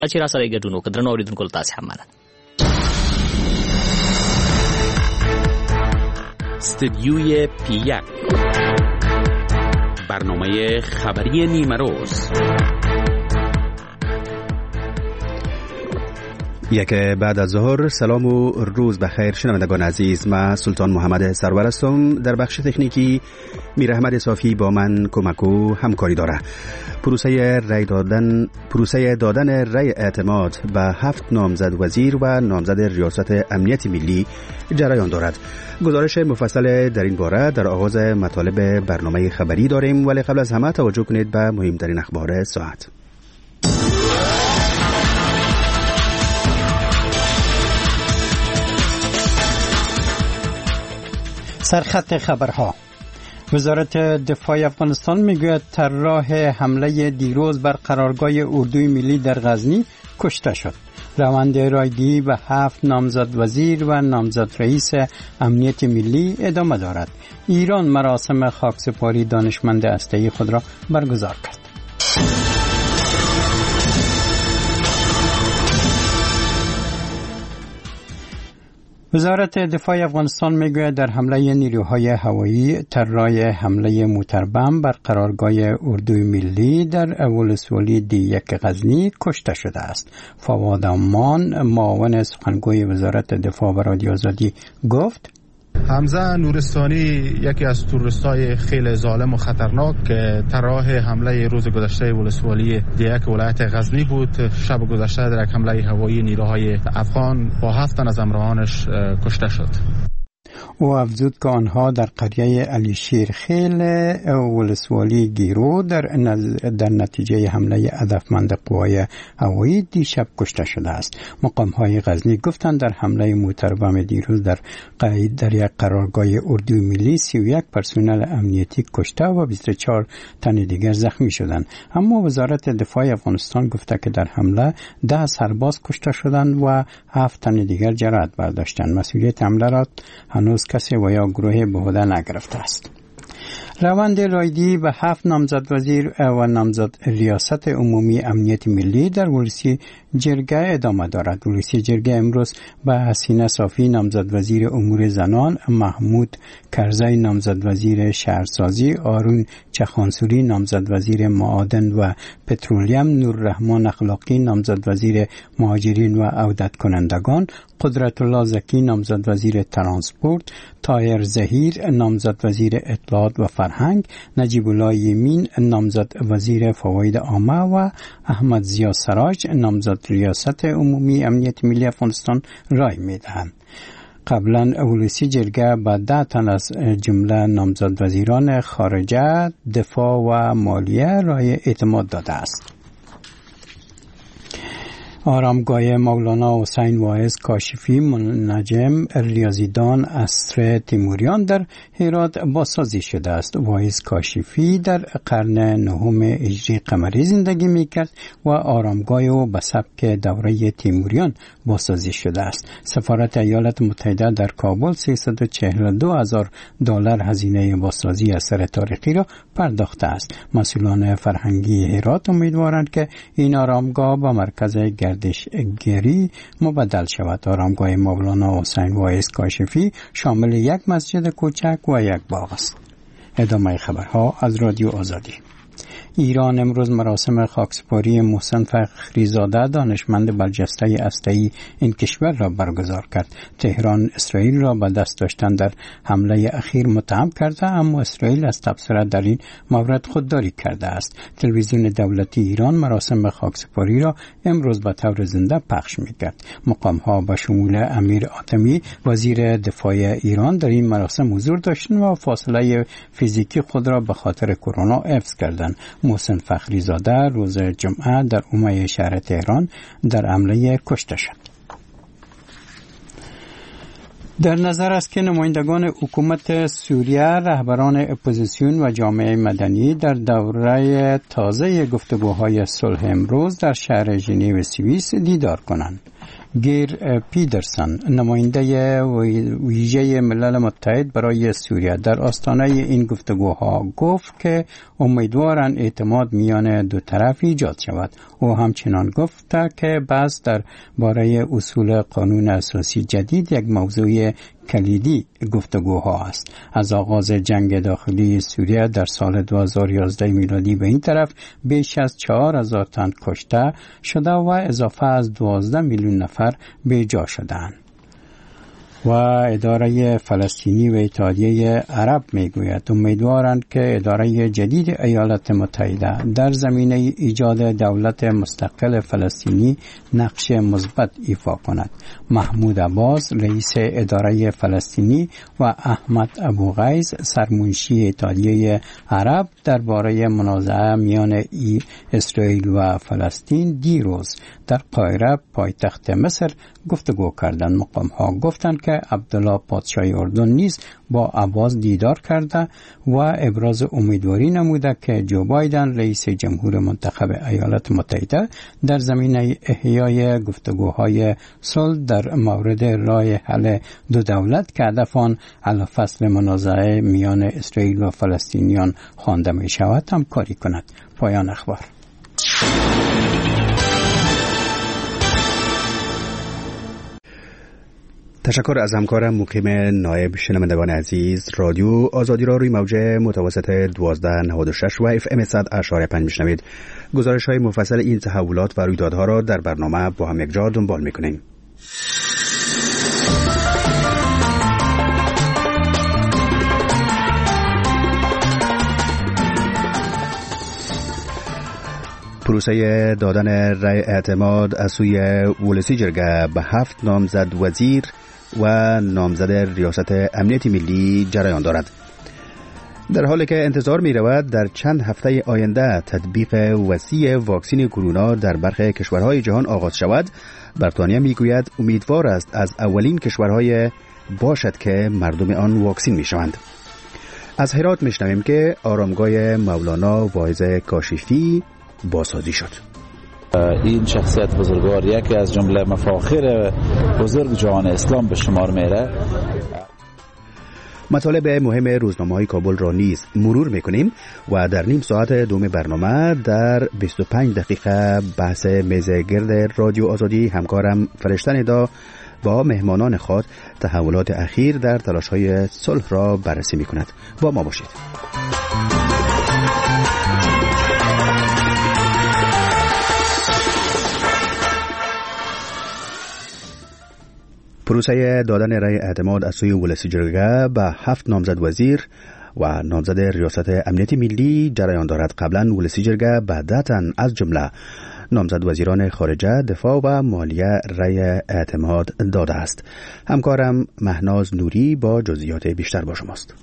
چې را سره ګډون وکړو. درنو اوریدونکو تاسو هم مننه. استدیوی پی1 برنامه خبری نیمه روز. یک بعد از ظهر. سلام و روز بخیر شنوندگان عزیز. من سلطان محمد سرور هستم. در بخش تکنیکی میر احمد صافی با من کمک و همکاری داره. پروسه دادن رأی اعتماد به 7 نامزد وزیر و نامزد ریاست امنیت ملی جریان دارد. گزارش مفصل در این باره در آغاز مطالب برنامه خبری داریم، ولی قبل از همه توجه کنید به مهمترین اخبار ساعت. سرخط خبرها. وزارت دفاع افغانستان میگوید طراح حمله دیروز بر قرارگاه اردوی ملی در غزنی کشته شد. روند رایگیری به 7 نامزد وزیر و نامزد رئیس امنیت ملی ادامه دارد. ایران مراسم خاکسپاری دانشمند هسته‌ای خود را برگزار کرد. وزارت دفاع افغانستان میگوید در حمله نیروهای هوایی طراح حمله موتربم بر قرارگاه اردوی ملی در ولسوالی دی1 غزنی کشته شده است. فواد امان معاون سخنگوی وزارت دفاع به رادیو آزادی گفت حمزه نورستانی یکی از تروریستای خیلی ظالم و خطرناک طراح حمله روز گذشته ولسوالی دیک ولایت غزنی بود. شب گذشته در یک حمله هوایی نیروهای افغان با 7 تن از همراهانش کشته شد. او افزود که آنها در قریه علی شیر خیل ولسوالی گیرو در نتیجه حمله هدفمند قوای هوایی دیشب کشته شده است. مقام‌های غزنی گفتند در حمله موتربم دیروز در یک قرارگاه اردوی ملی 31 پرسنل امنیتی کشته و 24 تن دیگر زخمی شدند. اما وزارت دفاع افغانستان گفته که در حمله 10 سرباز کشته شدند و 7 تن دیگر جراحت برداشتند. مسئولیت حمله را هنوز کسی و یا گروه به عهده نگرفته است. روند رایگیری به 7 نامزد وزیر و نامزد ریاست عمومی امنیت ملی در ولسی جرگه ادامه دارد. ولسی جرگه امروز به حسینه صافی نامزد وزیر امور زنان، محمود کرزی نامزد وزیر شهرسازی، آرون چخانسوری نامزد وزیر معادن و پترولیم، نوررحمان اخلاقی نامزد وزیر مهاجرین و عودت کنندگان، قدرت الله زکی نامزد وزیر ترانسپورت، طاهر زهیر نامزد وزیر اطلاعات و فرهنگ، نجیب الله یمین نامزد وزیر فواید عامه و احمد ضیا سراج نامزد ریاست عمومی امنیت ملی افغانستان رای میدهند. قبلا ولسی جرگه به 10 تن از جمله نامزد وزیران خارجه، دفاع و مالیه رای اعتماد داده است. آرامگاه مولانا حسین واعظ کاشفی منجم ریاضیدان عصر تیموریان در هرات بازسازی شده است. واعظ کاشفی در قرن 9 هجری قمری زندگی میکرد و آرامگاه او به سبک دوره تیموریان بازسازی شده است. سفارت ایالات متحده در کابل $342,000 هزینه بازسازی اثر تاریخی را پرداخته است. مسئولان فرهنگی هرات امیدوارند که این آرامگاه به مرکز گردشگری مبدل شود. آرامگاه مولانا حسین واعظ کاشفی شامل یک مسجد کوچک و یک باغ است. ادامه خبرها از رادیو آزادی. ایران امروز مراسم خاکسپاری محسن فخریزاده دانشمند برجسته هسته‌ای این کشور را برگزار کرد. تهران اسرائیل را به دست داشتن در حمله اخیر متهم کرده، اما اسرائیل از تبصره در این مورد خودداری کرده است. تلویزیون دولتی ایران مراسم خاکسپاری را امروز به طور زنده پخش می‌کرد. مقام‌ها به شمول امیر آتمی وزیر دفاع ایران در این مراسم حضور داشتند و فاصله فیزیکی خود را به خاطر کرونا حفظ کردند. محسن فخریزاده روز جمعه در عمومی شهر تهران در حمله کشته شد. در نظر است که نمایندگان حکومت سوریه، رهبران اپوزیسیون و جامعه مدنی در دوره تازه گفتگوهای صلح امروز در شهر ژنو سوئیس دیدار کنند. گیر پیدرسن نماینده ویژه ملل متحد برای سوریه در آستانه این گفتگوها گفت که امیدوارن اعتماد میان دو طرف ایجاد شود. او همچنان گفت که بحث در باره اصول قانون اساسی جدید یک موضوع کلیدی گفتگوها است. از آغاز جنگ داخلی سوریه در سال 2011 میلادی به این طرف بیش از 4000 تن کشته شده و اضافه از 12 میلیون نفر به جا شدند. و اداره فلسطینی و اتحادیه عرب میگوید امیدوارند که اداره جدید ایالات متحده در زمینه ایجاد دولت مستقل فلسطینی نقش مثبت ایفا کند. محمود عباس رئیس اداره فلسطینی و احمد ابوغیث سرمنشی اتحادیه عرب درباره منازعه میان اسرائیل و فلسطین دیروز در قاهره پایتخت مصر گفتگو کردند. مقام‌ها گفتند که عبدالله پادشاه اردن نیز با عباس دیدار کرده و ابراز امیدواری نموده که جو بایدن رئیس جمهور منتخب ایالات متحده در زمینه احیای گفتگوهای صلح در مورد راه حل دو دولت که هدف آن حل فصل منازعه میان اسرائیل و فلسطینیان خوانده می شود همکاری کند. پایان اخبار. تشکر از همکارم مقیم نایب. شنوندگان عزیز، رادیو آزادی را روی موج متوسط 1296 و اف ام 100.5 میشنوید. گزارش های مفصل این تحولات و رویدادها را در برنامه با هم یکجا دنبال میکنیم. پروسه دادن رأی اعتماد از سوی ولسی جرگه به 7 نامزد وزیر و نامزد ریاست امنیت ملی جریان دارد. در حالی که انتظار می رود در چند هفته آینده تطبیق وسیع واکسین کرونا در برخی کشورهای جهان آغاز شود، بریتانیا می گوید امیدوار است از اولین کشورهای باشد که مردم آن واکسین می شوند. از هرات می شنویم که آرامگاه مولانا واعظ کاشفی بازسازی شد. این شخصیت بزرگوار یکی از جمله مفاخر بزرگ جهان اسلام به شمار میره. مطالب مهم روزنامه‌های کابل را نیز مرور میکنیم و در نیم ساعت دوم برنامه در 25 دقیقه بحث میز گرد رادیو آزادی همکارم فرشته ندا با مهمانان خود تحولات اخیر در تلاش‌های صلح را بررسی میکند. با ما باشید. پروسه دادن رأی اعتماد از سوی ولسی جرگه به 7 نامزد وزیر و نامزد ریاست امنیت ملی جریان دارد. قبلا ولسی جرگه به 10 تن از جمله نامزد وزیران خارجه، دفاع و مالیه رأی اعتماد داده است. همکارم مهناز نوری با جزئیات بیشتر با شماست.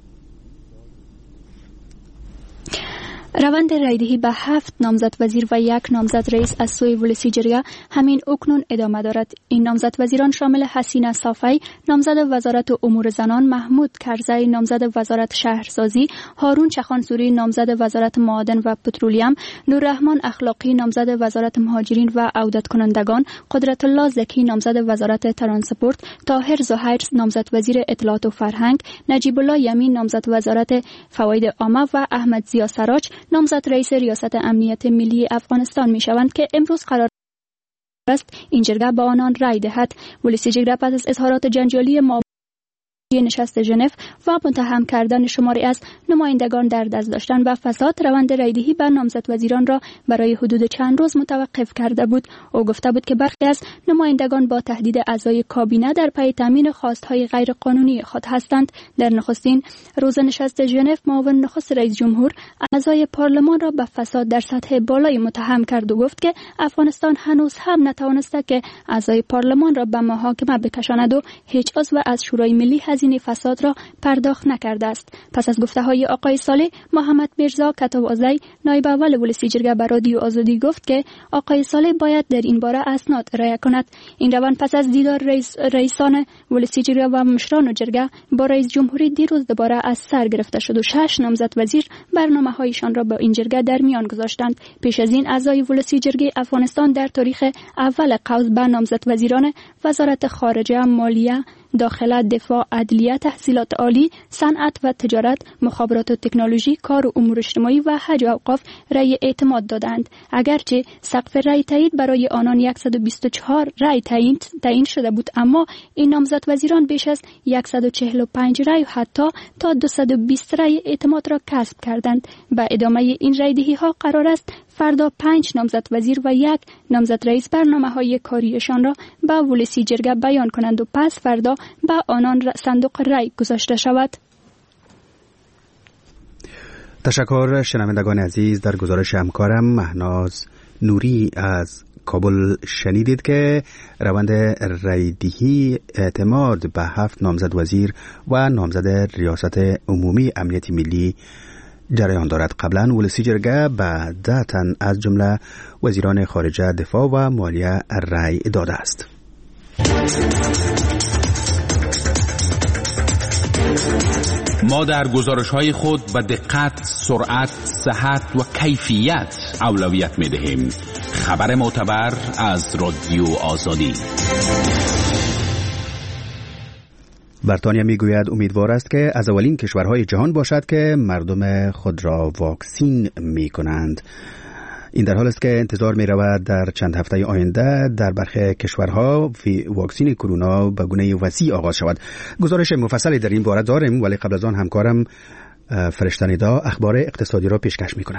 روند رایدهی به 7 نامزد وزیر و 1 نامزد رئیس از سوی ولسی جرگه همین اکنون ادامه دارد. این نامزد وزیران شامل حسینه صافی نامزد وزارت امور زنان، محمود کرزی نامزد وزارت شهرسازی، هارون چخانسوری نامزد وزارت معادن و پترولیم، نوررحمان اخلاقی نامزد وزارت مهاجرین و عودت کنندگان، قدرت الله زکی نامزد وزارت ترانسپورت، طاهر زهیر نامزد وزیر اطلاعات و فرهنگ، نجیب الله یمین نامزد وزارت فواید عامه و احمد ضیا سراج نامزد رئیس ریاست امنیت ملی افغانستان می شوند که امروز قرار است این جرگه با آنان رای دهد. ولسی جرگه پس از اظهارات جنجالی نشست ژنو و متهم کردن شماری از نمایندگان در دست داشتن و فساد روند رایدهی بر نامزد وزیران را برای حدود چند روز متوقف کرده بود. او گفته بود که برخی از نمایندگان با تهدید اعضای کابینه در پی تامین خواستهای غیر قانونی خود هستند. در نخستین روز نشست ژنو معاون نخست رئیس جمهور اعضای پارلمان را به فساد در سطح بالایی متهم کرد و گفت که افغانستان هنوز هم نتوانسته که اعضای پارلمان را به محاکمه بکشاند و هیچ عضو از شورای ملی هزینه هزینه فساد را پرداخت نکرده است. پس از گفته‌های آقای صالح، محمد میرزا کتاب‌آزی نایب اول ولسی جرگه به رادیو آزادی گفت که آقای صالح باید در این باره اسناد ارائه کند. این روند پس از دیدار رئیسان ولسی جرگه و مشران جرگه با رئیس جمهوری دیروز دوباره از سر گرفته شد و 6 نامزد وزیر برنامه‌هایشان را با این جرگه در میان گذاشتند. پیش از این اعضای ولسی جرگه افغانستان در تاریخ اول قوس به نامزد وزیران وزارت خارجه، مالیه، داخله، دفاع، عدلیه، تحصیلات عالی، صنعت و تجارت، مخابرات و تکنولوژی، کار و امور اجتماعی و حج و اوقاف رأی اعتماد دادند. اگرچه سقف رأی تایید برای آنان 124 رأی تعیین شده بود، اما این نامزد وزیران بیش از 145 رأی و حتی تا 220 رأی اعتماد را کسب کردند. به ادامه این رأی‌دهی ها قرار است فردا 5 نامزد وزیر و 1 نامزد رئیس برنامه‌های کاریشان را به ولسی جرگه بیان کنند و پس فردا به آنان صندوق رأی گذاشته شود. تشکر شنوندگان عزیز. در گزارش همکارم مهناز نوری از کابل شنیدید که روند رأی‌دهی اعتماد به 7 نامزد وزیر و نامزد ریاست عمومی امنیت ملی جریان دارد. قبلا ولسی جرگه به 10 تن از جمله وزیران خارجه، دفاع و مالیه رأی داده است. ما در گزارش‌های خود به دقت، سرعت، صحت و کیفیت اولویت می‌دهیم. خبر معتبر از رادیو آزادی. بریتانیا میگوید امیدوار است که از اولین کشورهای جهان باشد که مردم خود را واکسین می‌کنند. این در حال است که انتظار می رود در چند هفته آینده در برخی کشورها واکسین کرونا به گونه وسیع آغاز شود. گزارش مفصلی در این باره داریم، ولی قبل از آن همکارم فرشته ندا اخبار اقتصادی را پیشکش می کند.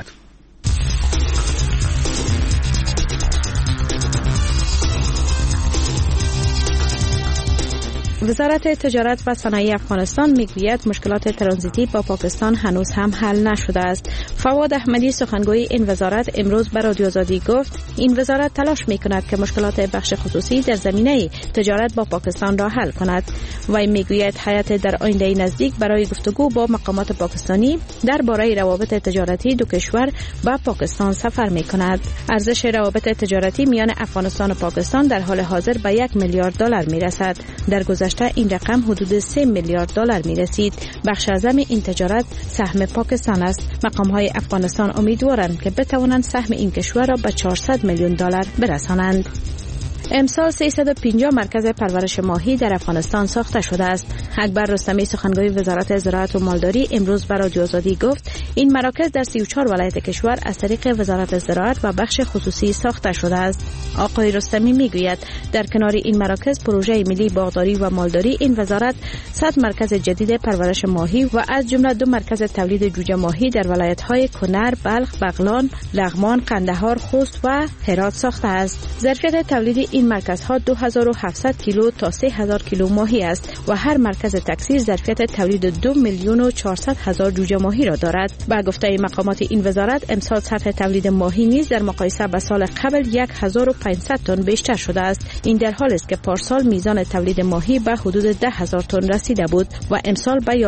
وزارت تجارت و صنایع افغانستان میگوید مشکلات ترانزیتی با پاکستان هنوز هم حل نشده است. فواد احمدی سخنگوی این وزارت امروز به رادیو آزادی گفت این وزارت تلاش میکند که مشکلات بخش خصوصی در زمینه تجارت با پاکستان را حل کند. وی میگوید هیئت در آینده نزدیک برای گفتگو با مقامات پاکستانی درباره روابط تجارتی دو کشور با پاکستان سفر میکند. ارزش روابط تجارتی میان افغانستان و پاکستان در حال حاضر به 1 میلیارد دلار میرسد. در گذشته این رقم حدود 3 میلیارد دلار می رسید. بخش اعظم این تجارت سهم پاکستان است. مقام‌های افغانستان امیدوارند که بتوانند سهم این کشور را به 400 میلیون دلار برسانند. امسال 350 مرکز پرورش ماهی در افغانستان ساخته شده است. اکبر رستمی سخنگوی وزارت زراعت و مالداری امروز به رادیو آزادی گفت این مراکز در 34 ولایت کشور از طریق وزارت زراعت و بخش خصوصی ساخته شده است. آقای رستمی میگوید در کنار این مراکز پروژه ملی باغداری و مالداری این وزارت 100 مرکز جدید پرورش ماهی و از جمله 2 مرکز تولید جوجه ماهی در ولایت‌های کنر، بلخ، بغلان، لغمان، قندهار، خوست و هرات ساخته است. ظرفیت تولید این مرکزها 2700 کیلو تا 3000 کیلو ماهی است و هر مرکز تکثیر ظرفیت تولید 2,400,000 جوجه ماهی را دارد. با گفته مقامات این وزارت امسال سطح تولید ماهی نیز در مقایسه با سال قبل 1500 تن بیشتر شده است. این در حالی است که پارسال میزان تولید ماهی به حدود 10,000 تن رسیده بود و امسال به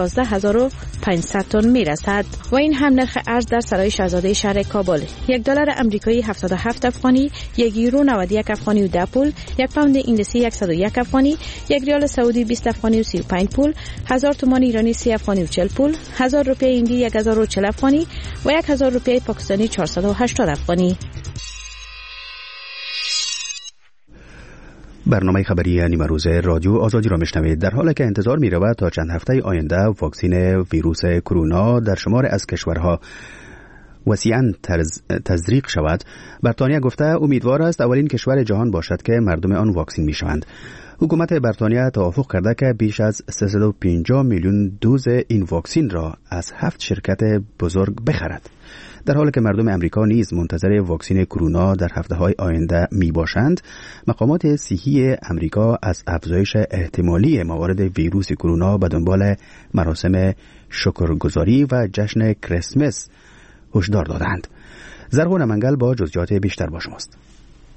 11,500 تن میرسد. و این هم نرخ ارز در سرای شاهزاده شهر کابل: $1 آمریکایی 77 افغانی، 1 یورو 91 افغانی و 10 پول، 1 پوند انگلیسی 101 افغانی، 1 ریال سعودی 20 افغانی و 35 پول، 1000 تومان ایرانی 30 افغانی و 40 پول، 1000 روپیه هندی 1040 افغانی و 1000 روپیه پاکستانی 480 افغانی. برنامه خبری نیمه روز رادیو آزادی را میشنوید. در حالی که انتظار می رود تا چند هفته آینده واکسین ویروس کرونا در شمار از کشورها وسیعاً تزریق شود، بریتانیا گفته امیدوار است اولین کشور جهان باشد که مردم آن واکسین می شوند. حکومت بریتانیا توافق کرده که بیش از 350 میلیون دوز این واکسین را از 7 شرکت بزرگ بخرد. در حالی که مردم امریکا نیز منتظر واکسین کرونا در هفته‌های آینده می باشند، مقامات صحی امریکا از افزایش احتمالی موارد ویروس کرونا به دنبال مراسم شکرگزاری و جشن کریسمس هشدار دادند. زرغون منگل با جزئیات بیشتر با شماست.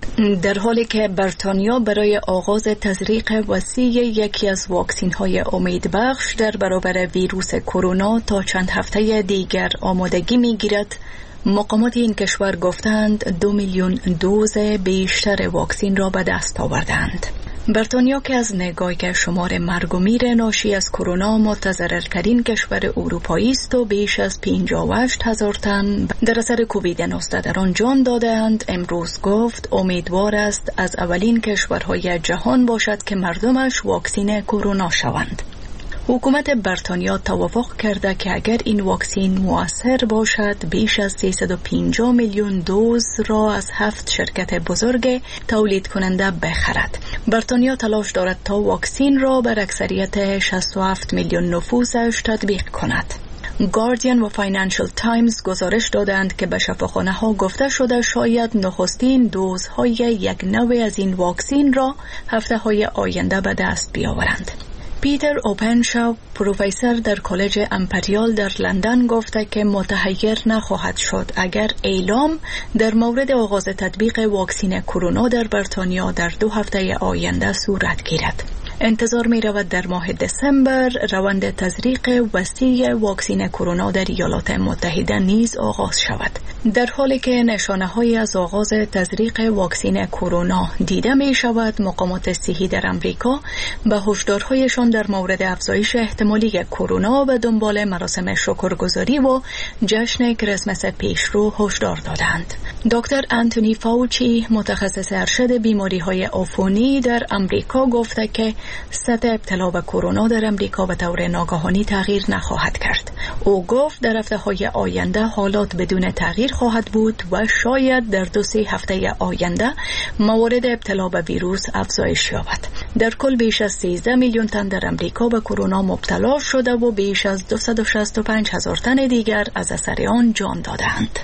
در حالی که بریتانیا برای آغاز تزریق وسیع یکی از واکسین‌های امیدبخش در برابر ویروس کرونا تا چند هفته دیگر آمادگی می‌گیرد، مقامات این کشور گفتند 2 میلیون دوز بیشتر واکسین را به دست آوردند. بریتانیا که از نگاه شمار مرگ و میر ناشی از کرونا متضررترین کشور اروپایی است و بیش از 58,000 تن در اثر کووید 19 در آن جان دادند، امروز گفت امیدوار است از اولین کشورهای جهان باشد که مردمش واکسین کرونا شوند. حکومت بریتانیا توافق کرده که اگر این واکسین مؤثر باشد بیش از 350 میلیون دوز را از 7 شرکت بزرگ تولید کننده بخرد. بریتانیا تلاش دارد تا واکسین را بر اکثریت 67 میلیون نفوسش تطبیق کند. گاردین و فاینانشل تایمز گزارش دادند که به شفاخانه ها گفته شده شاید نخستین دوزهای یک نوع از این واکسین را هفته های آینده به دست بیاورند. پیتر اوپنشاو، پروفسور در کالج امپریال در لندن، گفته که متحیر نخواهد شد اگر اعلام در مورد آغاز تطبیق واکسین کرونا در بریتانیا در 2 هفته آینده صورت گیرد. انتظار می رود در ماه دسامبر روند تزریق وسیع واکسین کرونا در ایالات متحده نیز آغاز شود. در حالی که نشانه‌هایی از آغاز تزریق واکسین کرونا دیده می شود، مقامات صحی در امریکا به هشدارهایشان در مورد افزایش احتمالی کرونا و دنبال مراسم شکرگزاری و جشن کریسمس پیشرو هشدار دادند. دکتر انتونی فاوچی، متخصص ارشد بیماری‌های عفونی در امریکا، گفته که سطح ابتلا به کرونا در امریکا به طور ناگهانی تغییر نخواهد کرد. او گفت در هفته‌های آینده حالات بدون تغییر خواهد بود و شاید در 2-3 هفته آینده موارد ابتلا به ویروس افزایش یابد. در کل بیش از 13 میلیون تن در امریکا به کرونا مبتلا شده و بیش از 265,000 تن دیگر از اثر آن جان دادند.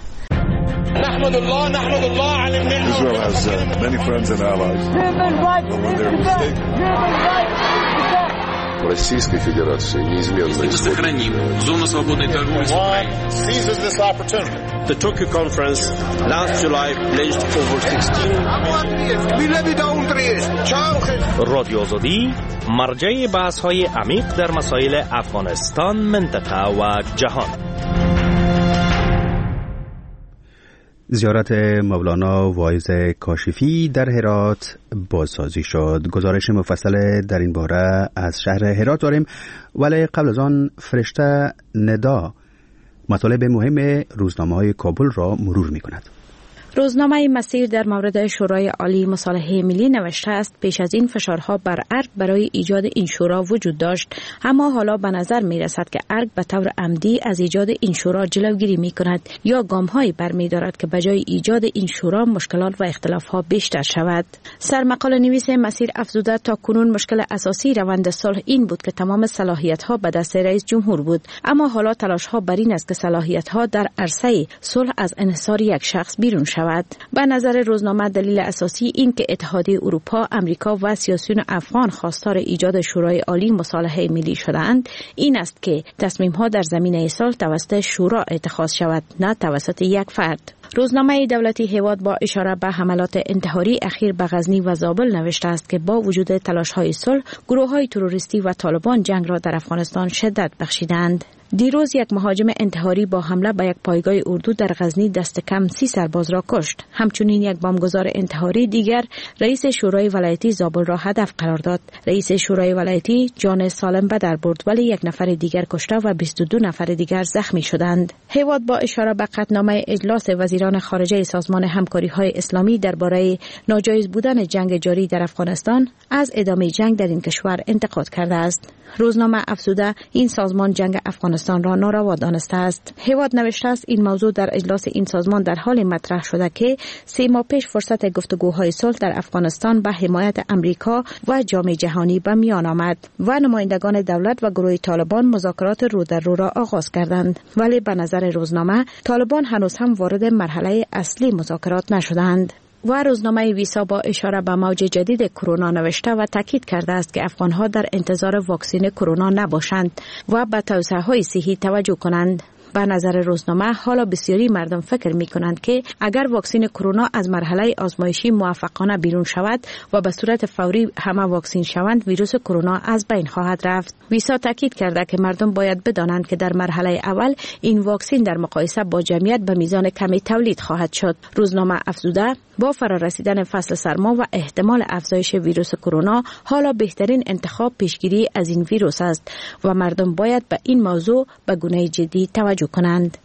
نحمد الله على النعمة. Israel has many friends and allies. Российской Федерации неизменно сохраним зону свободной торговли с Украиной. Seizes this opportunity. The Tokyo conference last July pledged over 16. رادیو آزادی مرجع بحث‌های عمیق در مسائل افغانستان، منطقه و جهان. زیارت مولانا واعظ کاشفی در هرات بازسازی شد. گزارش مفصل در این باره از شهر هرات داریم، ولی قبل از آن فرشته ندا مطالب مهم روزنامه‌های کابل را مرور می‌کند. روزنامه مسیر در مورد شورای عالی مصالحه ملی نوشته است پیش از این فشارها بر ارگ برای ایجاد این شورا وجود داشت، اما حالا به نظر می رسد که ارگ به طور عمدی از ایجاد این شورا جلوگیری می کند یا گام‌هایی برمی دارد که بجای ایجاد این شورا مشکلات و اختلاف‌ها بیشتر شود. سرمقاله نویس مسیر افزوده تا کنون مشکل اساسی روند صلح این بود که تمام صلاحیت‌ها به دست رئیس جمهور بود، اما حالا تلاش‌ها بر این است که صلاحیت‌ها در عرصه صلح از انحصار یک شخص بیرون شود. به نظر روزنامه دلیل اساسی این که اتحادیه اروپا، امریکا و سیاسیون افغان خواستار ایجاد شورای عالی مصالحه ملی شده‌اند این است که تصمیم‌ها در زمینه صلح توسط شورا اتخاذ شود، نه توسط یک فرد. روزنامه دولتی هیواد با اشاره به حملات انتحاری اخیر به غزنی و زابل نوشته است که با وجود تلاش‌های صلح، گروه‌های تروریستی و طالبان جنگ را در افغانستان شدت بخشیدند. دیروز یک مهاجم انتحاری با حمله به یک پایگاه اردو در غزنی دست کم 30 سرباز را کشت. همچنین یک بمبگذار انتحاری دیگر رئیس شورای ولایتی زابل را هدف قرار داد. رئیس شورای ولایتی جان سالم به در برد، ولی یک نفر دیگر کشته و 22 نفر دیگر زخمی شدند. هیواد با اشاره به قطعنامه اجلاس وزیران خارجه سازمان همکاری‌های اسلامی درباره ناجایز بودن جنگ جاری در افغانستان از ادامه جنگ در این کشور انتقاد کرده است. روزنامه افزوده این سازمان جنگ افغانستان را ناروا دانسته است. هیواد نوشته است این موضوع در اجلاس این سازمان در حال مطرح شده که 3 ماه پیش فرصت گفتگوهای صلح در افغانستان به حمایت امریکا و جامعه جهانی به میان آمد و نمایندگان دولت و گروه طالبان مذاکرات رو در رو را آغاز کردند، ولی به نظر روزنامه طالبان هنوز هم وارد مرحله اصلی مذاکرات نشدند. و روزنامه ویسا با اشاره به موج جدید کرونا نوشته و تاکید کرده است که افغانها در انتظار واکسین کرونا نباشند و به توصیه‌های صحی توجه کنند. به نظر روزنامه حالا بسیاری مردم فکر می کنند که اگر واکسن کرونا از مرحله آزمایشی موفقانه بیرون شود و به صورت فوری همه واکسن شوند، ویروس کرونا از بین خواهد رفت. ویسا تاکید کرده که مردم باید بدانند که در مرحله اول این واکسن در مقایسه با جمعیت به میزان کمی تولید خواهد شد. روزنامه افزوده با فرارسیدن فصل سرما و احتمال افزایش ویروس کرونا حالا بهترین انتخاب پیشگیری از این ویروس است و مردم باید به این موضوع به گونه جدی توجه کنند.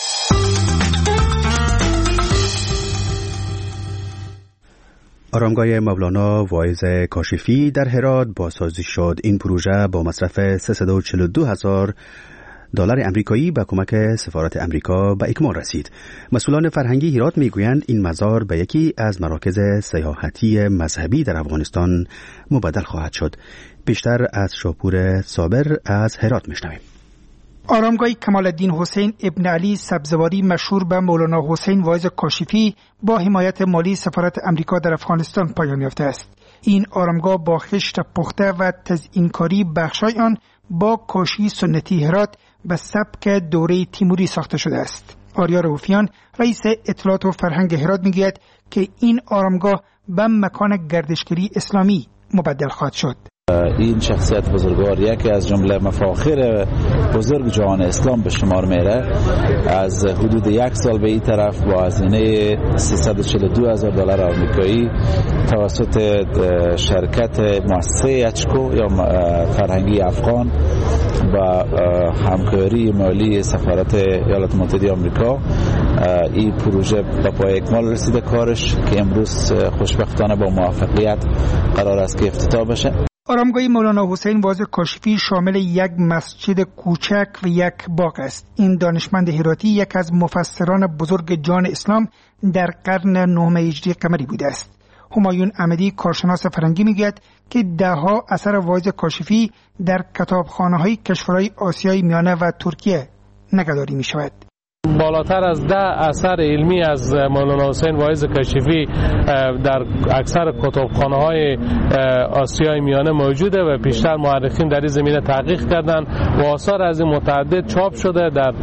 آرامگاه مولانا واعظ کاشفی در هرات بازسازی شد. این پروژه با مصرف 342,000 دلار امریکایی به کمک سفارت امریکا به اکمال رسید. مسئولان فرهنگی هرات میگویند این مزار به یکی از مراکز سیاحتی مذهبی در افغانستان مبدل خواهد شد. بیشتر از شاپور صابر از هرات میشنویم. آرامگاه کمال الدین حسین ابن علی سبزواری مشهور به مولانا حسین واعظ کاشفی با حمایت مالی سفارت امریکا در افغانستان پایان یافته است. این آرامگاه با خشت پخته و تزئینکاری بخشای آن با کاشی سنتی هرات به سبک دوره تیموری ساخته شده است. آریا رؤوفیان رئیس اطلاعات و فرهنگ هرات میگوید که این آرامگاه به مکان گردشگری اسلامی مبدل خواهد شد. این شخصیت بزرگوار یکی از جمله مفاخر بزرگ جهان اسلام به شمار میره. از حدود 1 سال به این طرف با هزینه 342,000 دلار آمریکایی توسط شرکت مؤسسه اچکو یا فرهنگی افغان و همکاری مالی سفارت ایالات متحده آمریکا این پروژه به پای اکمال رسیده کارش که امروز خوشبختانه با موفقیت قرار است که افتتاح بشه. آرامگاه مولانا حسین واعظ کاشفی شامل یک مسجد کوچک و یک باغ است. این دانشمند هراتی یک از مفسران بزرگ جان اسلام در قرن 9 هجری قمری بوده است. همایون احمدی کارشناس فرهنگی میگوید که دهها اثر واعظ کاشفی در کتابخانه‌های کشورهای آسیای میانه و ترکیه نگهداری می شود. بالاتر از 10 اثر علمی از مولانا حسین واعظ کاشفی در اکثر کتابخانه‌های آسیای میانه موجوده و بیشتر مورخین در این زمینه تحقیق کردند و آثار از این متعدد چاپ شده در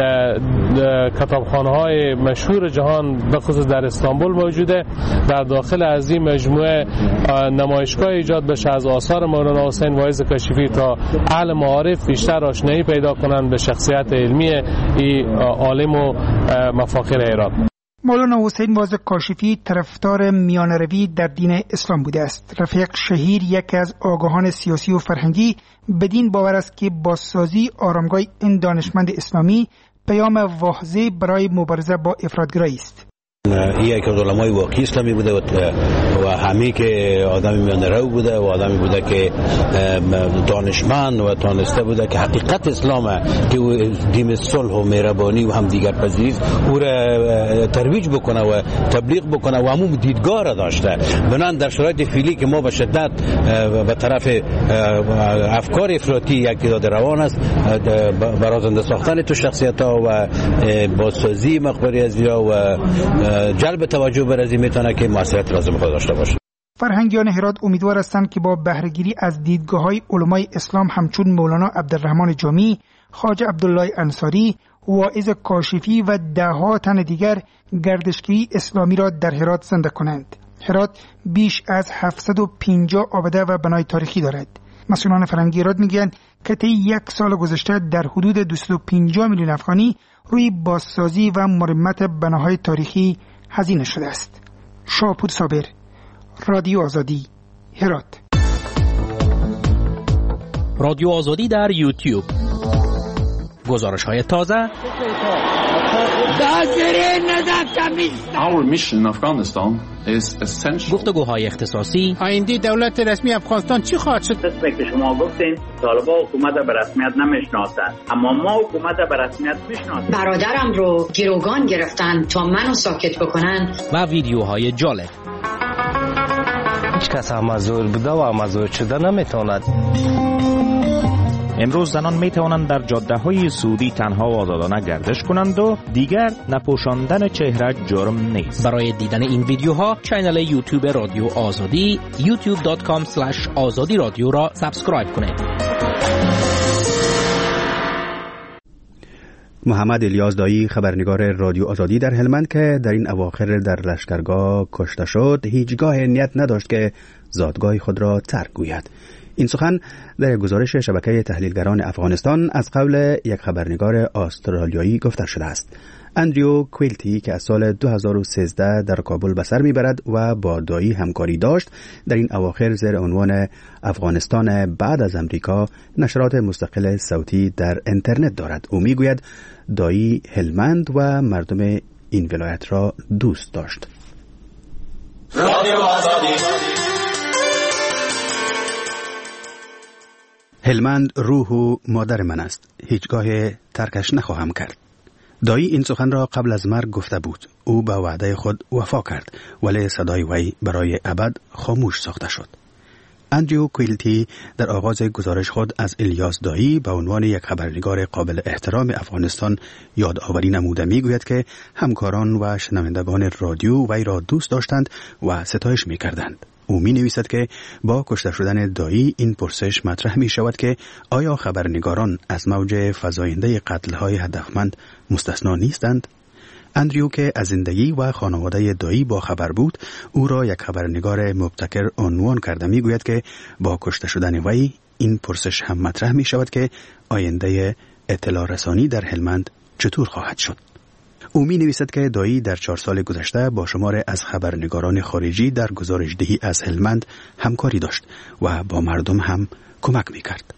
کتابخانه‌های مشهور جهان به خصوص در استانبول موجوده. در داخل از این مجموعه نمایشگاه ایجاد بشه از آثار مولانا حسین واعظ کاشفی تا اهل معارف بیشتر آشنایی پیدا کنند به شخصیت علمی این عالم و مفاخر هرات. مولانا حسین واعظ کاشفی طرفدار میانه‌روی در دین اسلام بوده است. رفیق شهیر یکی از آگاهان سیاسی و فرهنگی بدین باور است که بازسازی آرامگاه این دانشمند اسلامی پیام واضح برای مبارزه با افراطگرایی است. یک از علمای واقعی اسلامی بوده و همه که آدمی میانه‌رو بوده و آدمی بوده که دانشمند و تانسته بوده که حقیقت اسلام که دین صلح و مهربانی و هم دیگر پذیری او را ترویج بکنه و تبلیغ بکنه و همون دیدگاه را داشته. بنان در شرایط فعلی که ما به شدت به طرف افکار افراطی یکی داده روان است، برازنده ساختن تو شخصیت‌ها و بازسازی مقبره از ایرا و جلب توجه بر از این میتونه که مؤثریت لازم خود داشته باشه. فرهنگیان هرات امیدوار هستند که با بهره‌گیری از دیدگاه‌های علمای اسلام همچون مولانا عبدالرحمن جامی، خواجه عبدالله انصاری، واعظ کاشفی و ده‌ها تن دیگر گردشگری اسلامی را در هرات زنده کنند. هرات بیش از 750 آبده و بنای تاریخی دارد. مسئولان فرهنگی هرات میگویند که طی 1 سال گذشته در حدود 250 میلیون افغانی روی بازسازی و مرمت بناهای تاریخی هزینه شده است. شاپور صابر، رادیو آزادی، هرات. رادیو آزادی در یوتیوب. گزارش‌های تازه. Our mission in Afghanistan is essential. گفتگوهای اختصاصی. آینده دولت رسمی افغانستان چی خواهد شد؟ که شما گفتین طالبان حکومت به رسمیت نمیشناسند، اما ما حکومت به رسمیت میشناسیم. برادرم رو گروگان گرفتن تا منو ساکت بکنن. و ویدیوهای جالب. هیچ کس معذور بوده و معذور شده نمیتواند. امروز زنان می توانند در جاده‌های سعودی تنها و آزادانه گردش کنند و دیگر نپوشاندن چهره جرم نیست. برای دیدن این ویدیوها کانال یوتیوب رادیو آزادی youtube.com/azadi رادیو را سابسکرایب کنید. محمد الیاس دایی خبرنگار رادیو آزادی در هلمند که در این اواخر در لشکرگاه کشته شد هیچگاه نیت نداشت که زادگاه خود را ترک گوید. این سخن در گزارش شبکه تحلیلگران افغانستان از قول یک خبرنگار استرالیایی گفته شده است. اندریو کویلتی که از سال 2013 در کابل به سر میبرد و با دایی همکاری داشت در این اواخر زیر عنوان افغانستان بعد از امریکا نشرات مستقل صوتی در اینترنت دارد. او میگوید دایی هلمند و مردم این ولایت را دوست داشت. هلمند روح و مادر من است. هیچگاه ترکش نخواهم کرد. دایی این سخن را قبل از مرگ گفته بود. او به وعده خود وفا کرد ولی صدای وی برای ابد خاموش ساخته شد. اندریو کویلتی در آغاز گزارش خود از الیاس دایی به عنوان یک خبرنگار قابل احترام افغانستان یادآوری نموده میگوید که همکاران و شنوندگان رادیو وی را دوست داشتند و ستایش میکردند. او می نویسد که با کشته شدن دایی این پرسش مطرح می شود که آیا خبرنگاران از موج فزاینده قتل‌های هدفمند مستثنا نیستند؟ اندریو که از زندگی و خانواده دایی با خبر بود، او را یک خبرنگار مبتکر عنوان کرده می گوید که با کشته شدن وی این پرسش هم مطرح می شود که آینده اطلاع رسانی در هلمند چطور خواهد شد؟ او می نویسد که دایی در 4 سال گذشته با شمار از خبرنگاران خارجی در گزارشدهی از هلمند همکاری داشت و با مردم هم کمک می کرد.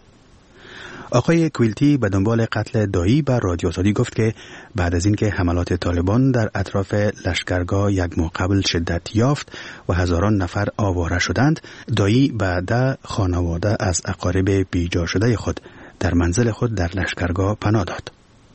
آقای کویلتی به دنبال قتل دایی به رادیو آزادی گفت که بعد از اینکه حملات طالبان در اطراف لشکرگاه یک ماه قبل شدت یافت و هزاران نفر آواره شدند، دایی بعد خانواده از اقارب بیجا شده خود در منزل خود در لشکرگاه پناه داد.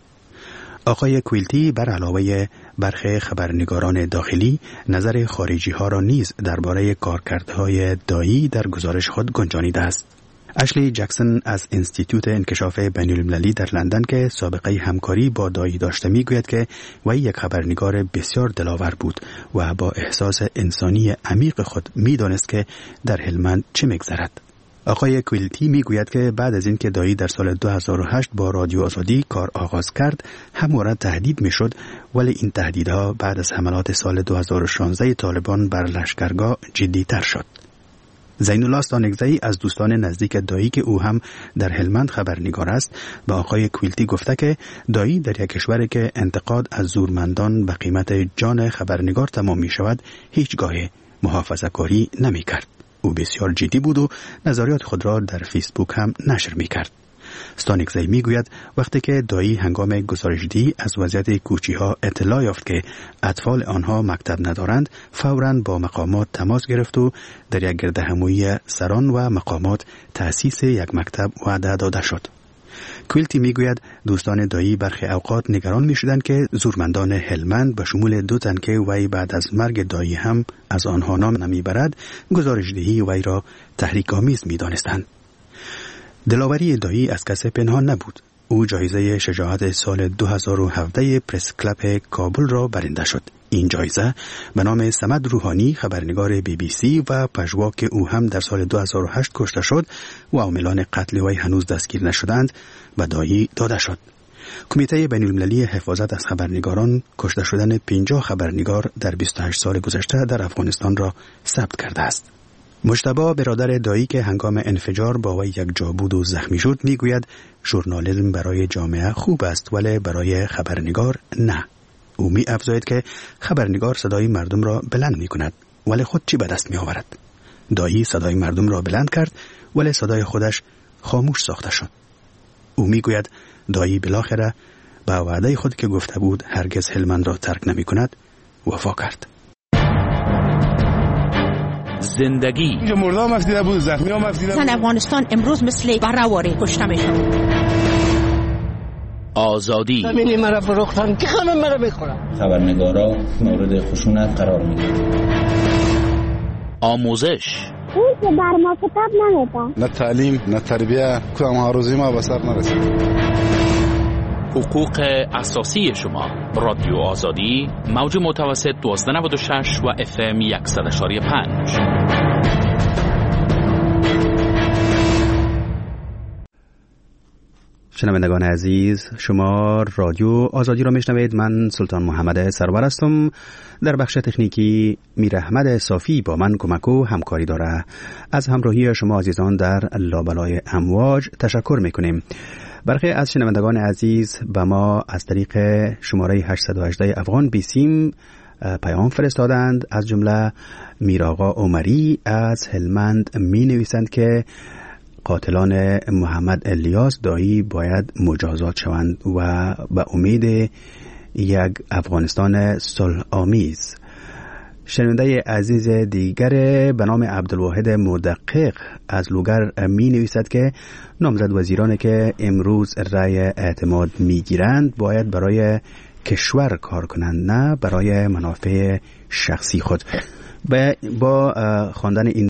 آقای کویلتی بر علاوه برخی خبرنگاران داخلی نظر خارجی ها را نیز درباره کارکردهای دایی در گزارش خود گنجانیده است. اشلی جکسون از انستیتوت انکشاف بین‌المللی در لندن که سابقه همکاری با دایی داشته میگوید که وی یک خبرنگار بسیار دلاور بود و با احساس انسانی عمیق خود میدانست که در هلمند چه میگذرد. آقای کویلتی میگوید که بعد از اینکه دایی در سال 2008 با رادیو آزادی کار آغاز کرد، همواره تهدید میشد، ولی این تهدیدها بعد از حملات سال 2016 طالبان بر لشکرگاه جدی‌تر شد. زین الله استانگزی از دوستان نزدیک دایی که او هم در هلمند خبرنگار است، به آقای کویلتی گفته که دایی در یک کشوری که انتقاد از زورمندان به قیمت جان خبرنگار تمام می شود، هیچگاه محافظه‌کاری نمی کرد. او بسیار جدی بود و نظریات خود را در فیسبوک هم نشر می کرد. استانگزی می گوید وقتی که دایی هنگام گزارشدهی از وضعیت کوچی‌ها اطلاع یافت که اطفال آنها مکتب ندارند، فوراً با مقامات تماس گرفت و در یک گردهمایی سران و مقامات تأسیس یک مکتب وعده داده شد. کویلتی می گوید دوستان دایی برخی اوقات نگران می شدند که زورمندان هلمند به شمول 2 تن که وی بعد از مرگ دایی هم از آنها نام نمی برد، گزارشدهی وی را تحریک‌آمیز می دانستند. دلاوری دایی از کس پنهان نبود. او جایزه شجاعت سال 2017 پرس کلب کابل را برنده شد. این جایزه به نام صمد روحانی خبرنگار BBC و پژوا که او هم در سال 2008 کشته شد و عاملان قتل وی هنوز دستگیر نشدند به دایی داده شد. کمیته بین‌المللی حفاظت از خبرنگاران کشته شدن 50 خبرنگار در 28 سال گذشته در افغانستان را ثبت کرده است. مجتبی برادر دایی که هنگام انفجار با وی یک جا بود و زخمی شد میگوید ژورنالیسم برای جامعه خوب است ولی برای خبرنگار نه. او می افزاید که خبرنگار صدای مردم را بلند می کند ولی خود چی به دست می آورد؟ دایی صدای مردم را بلند کرد ولی صدای خودش خاموش ساخته شد. او می گوید دایی بالاخره به وعده خود که گفته بود هرگز هلمند را ترک نمی کند وفا کرد. زندگی اینجا مردم مفتیده بود، زخمی ها مفتیده بود. زن افغانستان امروز مثل برهواری کشته میشد. آزادی زمینی مرا فروختن که همه مرا میخورن. خبرنگارا مورد خشونت قرار میگیرن. آموزش اون که بر ما کتاب نمیدن. نه تعلیم نه تربیه، کدام هاروزی ما به سر نرسید. حقوق اساسی شما. رادیو آزادی موج متوسط 1296 و FM 100.5. شنوندگان عزیز، شما رادیو آزادی را میشنوید. من سلطان محمد سرور هستم. در بخش تکنیکی میر احمد صافی با من کمک و همکاری داره. از همراهی شما عزیزان در لابلای امواج تشکر میکنیم. برخی از شنوندگان عزیز به ما از طریق شماره 818 افغان بیسیم پیام فرستادند. از جمله میرآقا عمری از هلمند می نویسند که قاتلان محمد الیاس دایی باید مجازات شوند و به امید یک افغانستان صلح آمیز. شنونده عزیز دیگر به نام عبدالواحد مدقق از لوگر می نویسد که نامزد وزیرانی که امروز رأی اعتماد می گیرند باید برای کشور کار کنند، نه برای منافع شخصی خود. با خواندن این